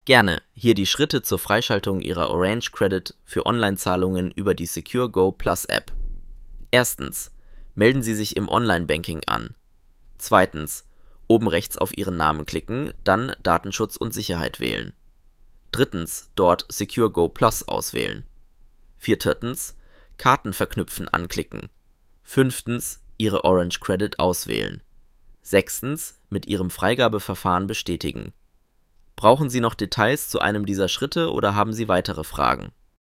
Gerne. Hier die Schritte zur Freischaltung Ihrer Orange Credit für Online-Zahlungen über die Secure Go Plus App. Erstens. Melden Sie sich im Online-Banking an. Zweitens. Oben rechts auf Ihren Namen klicken, dann Datenschutz und Sicherheit wählen. Drittens. Dort Secure Go Plus auswählen. Viertens. Karten verknüpfen anklicken. Fünftens. Ihre Orange Credit auswählen. Sechstens. Mit Ihrem Freigabeverfahren bestätigen. Brauchen Sie noch Details zu einem dieser Schritte oder haben Sie weitere Fragen?